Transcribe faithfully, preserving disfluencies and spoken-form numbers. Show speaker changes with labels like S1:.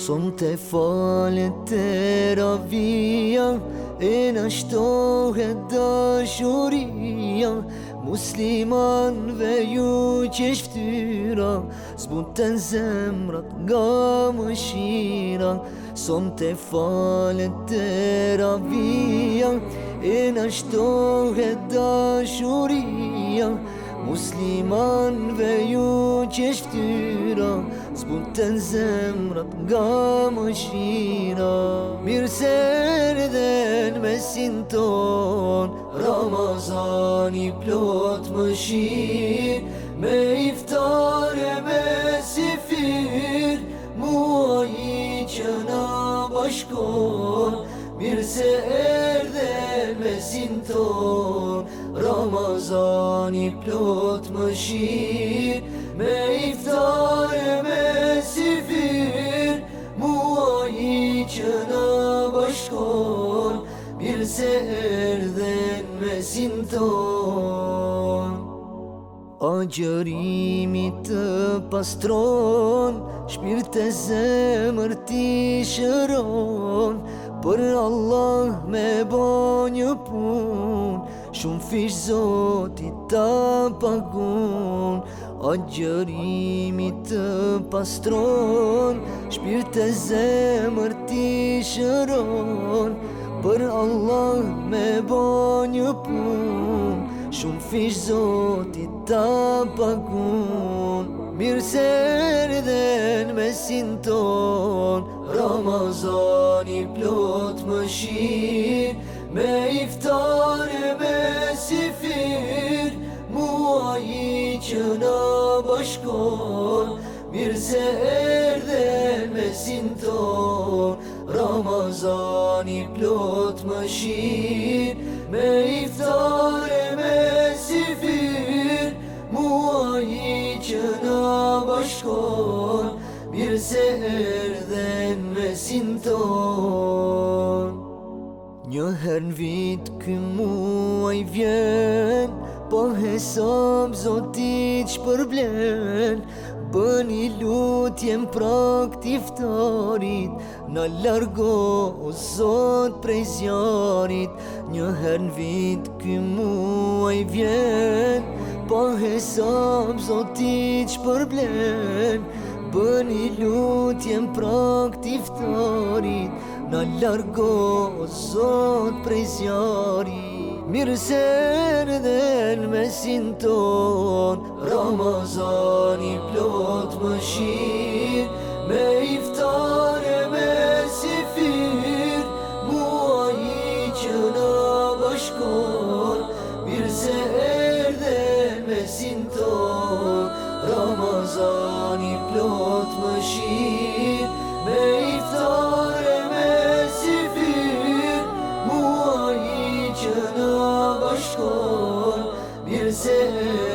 S1: Sonte falet teravia, e na shtohet dashuria. Muslimanve ju që shftyra, zbuten zemrat nga mëshira. Sonte falet teravia, e na shtohet dashuria. Muslimanve ju që shftyra, zbuten zemrat nga mëshira. Mirë se erdhen mesin ton, Ramazani plot mëshirë, me iftare me sifir, muaji që na bashkon. Mirë se erdhen mesin ton, Ramazani plot mëshirë, me iftare me sifir, muaji që na bashkon. Mirë se erdhen mesin ton. Agjërimi të pastron, shpirt e zemër ti shëron. Për Allah me bo një pun, shumë fish Zotit ta pagun. Agjërimi të pastron, shpirt e zemër ti shëron. Për Allah me bo një pun, shumë fish Zotit ta pagun. Mirë se erdhen mesin ton, Ramazani plot mëshirë, me iftare me sifir, muaji që na bashkon. Mirë se erdhen mesin ton, Ramazani plot mëshirë, me iftare me sifir, muaji që na bashkon. Mirë se erdhen mesin ton. Një her n'vit ky muaj vjen, po hesab Zotit shpërblen. Bëni lutjen prak t'iftarit, na largo o Zot prej zjarit. Një her n'vit ky muaj vjen, po hesab Zotit shpërblen. Bëni lutjen prak t'iftarit, na largo o Zot prej zjarit. Mirë se erdhen mesin ton, Ramazani plot mëshirë, me iftare me sifir, muaji që na bashkon. Mirë se erdhen mesin ton, Ramazani plot mëshirë, me iftare me sifir, muaji që na bashkon. Mirë se